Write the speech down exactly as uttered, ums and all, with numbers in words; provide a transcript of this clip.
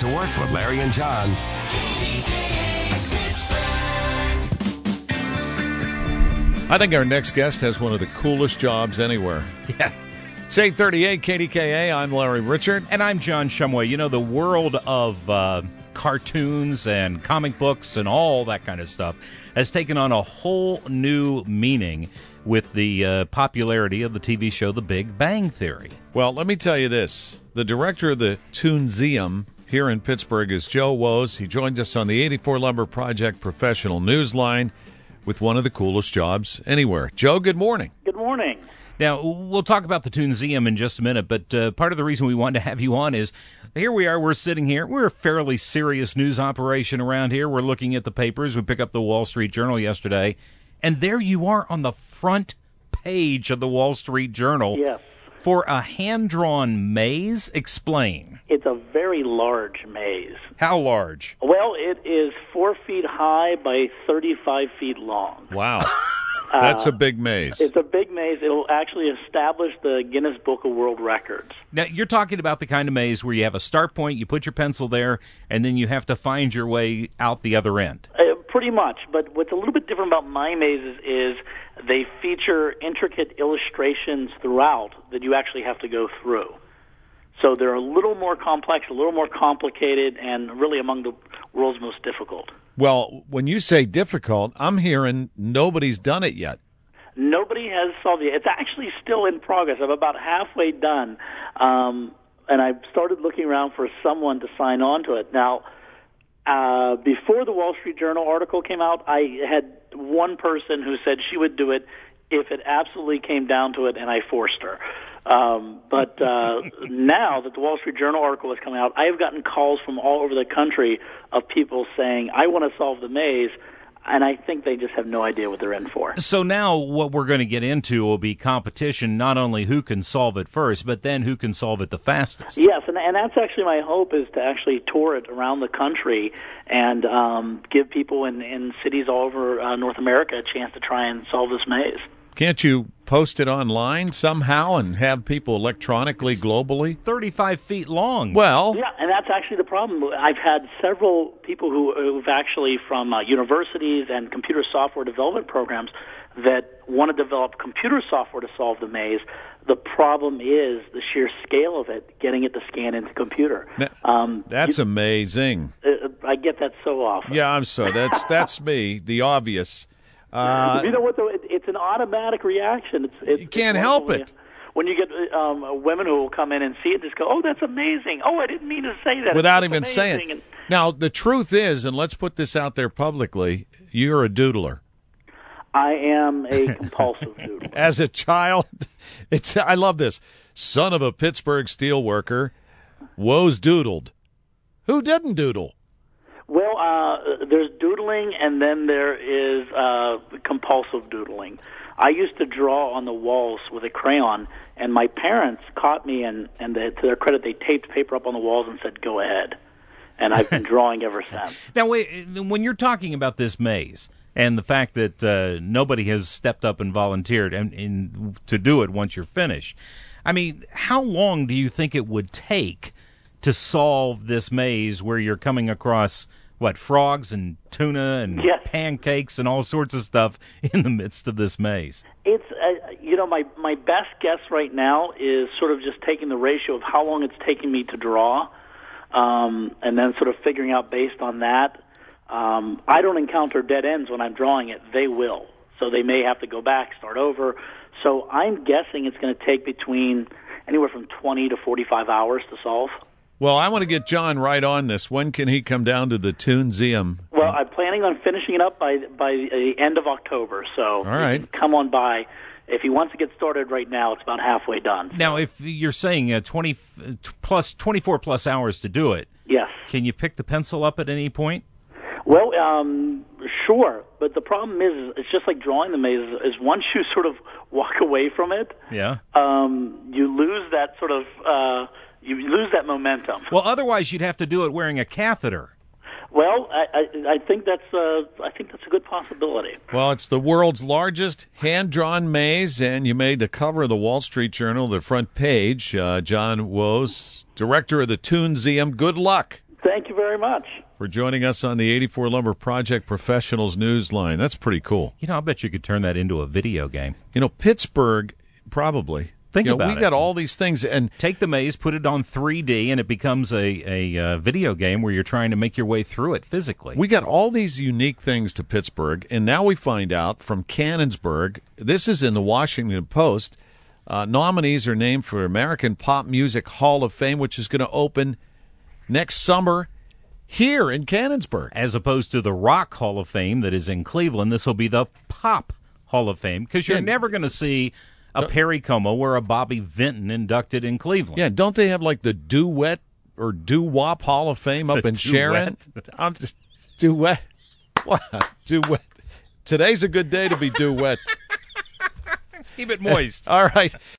to Work with Larry and John. I think our next guest has one of the coolest jobs anywhere. Yeah. It's eight thirty-eight K D K A. I'm Larry Richert. And I'm John Shumway. You know, the world of uh, cartoons and comic books and all that kind of stuff has taken on a whole new meaning with the uh, popularity of the T V show The Big Bang Theory. Well, let me tell you this. The director of the Toonseum here in Pittsburgh is Joe Woes. He joins us on the eighty-four Lumber Project Professional Newsline with one of the coolest jobs anywhere. Joe, good morning. Good morning. Now, we'll talk about the Toonseum in just a minute, but uh, part of the reason we wanted to have you on is here we are, we're sitting here. We're a fairly serious news operation around here. We're looking at the papers. We pick up the Wall Street Journal yesterday, and there you are on the front page of the Wall Street Journal. Yes. For a hand-drawn maze. Explain. It's a very large maze. How large? Well, it is four feet high by thirty-five feet long. Wow. That's a big maze. It's a big maze. It'll actually establish the Guinness Book of World Records. Now, you're talking about the kind of maze where you have a start point, you put your pencil there, and then you have to find your way out the other end. Uh, pretty much. But what's a little bit different about my mazes is they feature intricate illustrations throughout that you actually have to go through. So they're a little more complex, a little more complicated, and really among the world's most difficult. Well, when you say difficult, I'm hearing nobody's done it yet. Nobody has solved it. It's actually still in progress. I'm about halfway done, um, and I've started looking around for someone to sign on to it. Now, uh, before the Wall Street Journal article came out, I had one person who said she would do it if it absolutely came down to it, and I forced her. Um, but uh, now that the Wall Street Journal article is coming out, I have gotten calls from all over the country of people saying, I want to solve the maze, and I think they just have no idea what they're in for. So now what we're going to get into will be competition, not only who can solve it first, but then who can solve it the fastest. Yes, and, and that's actually my hope, is to actually tour it around the country and um, give people in, in cities all over uh, North America a chance to try and solve this maze. Can't you post it online somehow and have people electronically, globally? thirty-five feet long. Well, yeah, and that's actually the problem. I've had several people who, who've actually from uh, universities and computer software development programs that want to develop computer software to solve the maze. The problem is the sheer scale of it, getting it to scan into computer. Um, that's you, amazing. Uh, I get that so often. Yeah, I'm so that's that's me, the obvious. Uh, you know what, though? It, it's an automatic reaction. It's, it's, you can't it's help it. When you get um, women who will come in and see it and just go, oh, that's amazing. Oh, I didn't mean to say that. Without it's even amazing. saying it. And, now, the truth is, and let's put this out there publicly, you're a doodler. I am a compulsive doodler. As a child, it's I love this. Son of a Pittsburgh steelworker, Woes doodled. Who didn't doodle? Well, uh, there's doodling, and then there is uh, compulsive doodling. I used to draw on the walls with a crayon, and my parents caught me, and, and they, to their credit, they taped paper up on the walls and said, go ahead. And I've been drawing ever since. Now, wait, when you're talking about this maze and the fact that uh, nobody has stepped up and volunteered and, and to do it once you're finished, I mean, how long do you think it would take to solve this maze where you're coming across, what, frogs and tuna and yes. pancakes and all sorts of stuff in the midst of this maze? It's, uh, you know, my, my best guess right now is sort of just taking the ratio of how long it's taking me to draw, um, and then sort of figuring out based on that. Um, I don't encounter dead ends when I'm drawing it. They will. So they may have to go back, start over. So I'm guessing it's going to take between anywhere from twenty to forty-five hours to solve. Well, I want to get John right on this. When can he come down to the Toonseum? Well, I'm planning on finishing it up by by the end of October, so all right. He can come on by. If he wants to get started right now, it's about halfway done. So. Now, if you're saying uh, twenty plus, twenty-four plus hours to do it, yes. Can you pick the pencil up at any point? Well, um, sure, but the problem is, it's just like drawing the maze. Is once you sort of walk away from it, yeah, um, you lose that sort of. Uh, You lose that momentum. Well, otherwise you'd have to do it wearing a catheter. Well, I, I, I think that's uh, I think that's a good possibility. Well, it's the world's largest hand-drawn maze, and you made the cover of the Wall Street Journal, the front page. Uh, John Woes, director of the Toonseum. Good luck. Thank you very much for joining us on the eighty-four Lumber Project Professionals Newsline. That's pretty cool. You know, I bet you could turn that into a video game. You know, Pittsburgh, probably. Think you know, about we it. We got all these things. And take the maze, put it on three D, and it becomes a, a uh, video game where you're trying to make your way through it physically. We got all these unique things to Pittsburgh, and now we find out from Canonsburg, this is in the Washington Post, uh, nominees are named for American Pop Music Hall of Fame, which is going to open next summer here in Canonsburg. As opposed to the Rock Hall of Fame that is in Cleveland, this will be the Pop Hall of Fame, because you're Yeah. never going to see a Perry Como or a Bobby Vinton inducted in Cleveland. Yeah, don't they have like the Duet or Doo-Wop Hall of Fame up The in Sharon? I'm just Duet. What? Duet. Today's a good day to be Duet. Keep it moist. All right.